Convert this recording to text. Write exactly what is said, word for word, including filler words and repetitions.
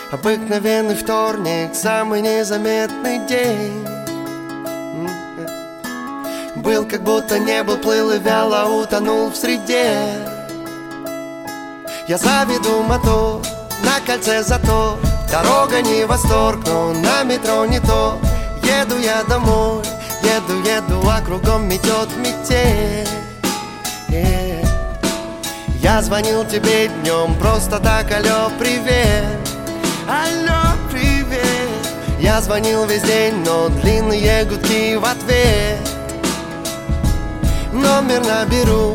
Обыкновенный вторник, самый незаметный день. Был, как будто не был, плыл и вяло утонул в среде. Я заведу мотор на кольце, зато дорога не восторг, но на метро не то. Еду я домой, еду, еду, а кругом метет метель. yeah. Я звонил тебе днем, просто так, алло, привет. Алло, привет. Я звонил весь день, но длинные гудки в ответ. Номер наберу,